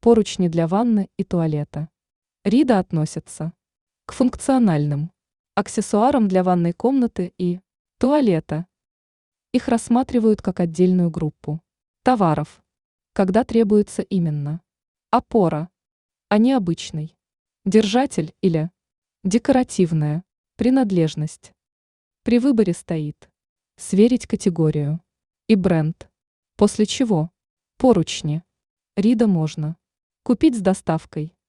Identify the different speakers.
Speaker 1: Поручни для ванны и туалета. Рида относятся к функциональным аксессуарам для ванной комнаты и туалета. Их рассматривают как отдельную группу товаров, когда требуется именно опора, а не обычный держатель или декоративная принадлежность. При выборе стоит сверить категорию и бренд, после чего поручни Рида можно купить с доставкой.